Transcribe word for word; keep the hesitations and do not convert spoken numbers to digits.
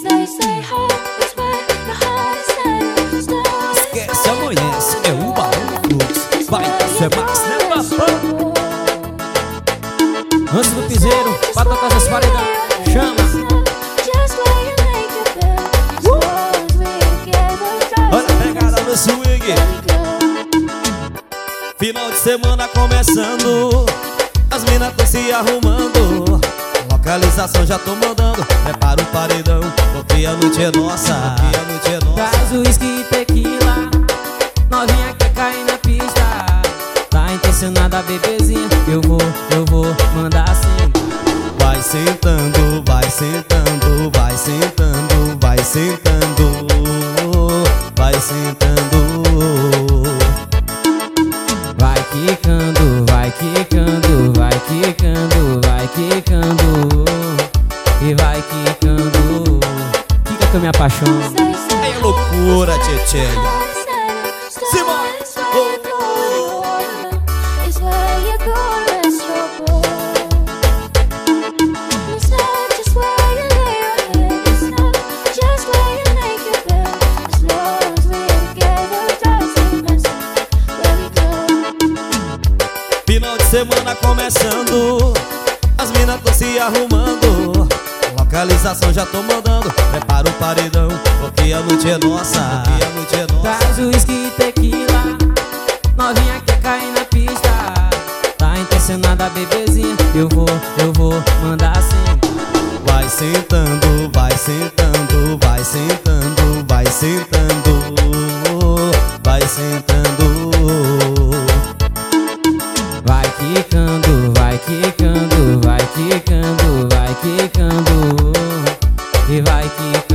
Esquece, amanhece, é um balão de fluxo. Vai, isso é Max, né, papão? Antes do piseiro, pra tocar essas paredão, chama. Olha a pegada no swing. Final de semana começando, as minas tão se arrumando. Localização já tô mandando, prepara o paredão, porque a noite é nossa, porque a noite é nossa. Traz o uísque e tequila, novinha quer cair na pista. Tá intencionada, bebezinha, eu vou, eu vou mandar assim. Vai sentando, vai sentando, vai sentando, vai sentando, vai sentando. Vai quicando, vai quicando, vai quicando, vai quicando e vai quicando. Fica que eu me apaixono. É loucura, tchê. Simão! Final de semana começando, as minas tão se arrumando. Localização já tô mandando, prepara o paredão, porque a noite é nossa, porque a noite é nossa. Traz o uísque e tequila, novinha quer cair na pista. Tá intencionada, bebezinha, eu vou, eu vou mandar assim. Vai sentando, vai sentando, vai sentando, vai sentando, vai sentando. Vai quicando, vai quicando, vai quicando, vai quicando e vai quicando.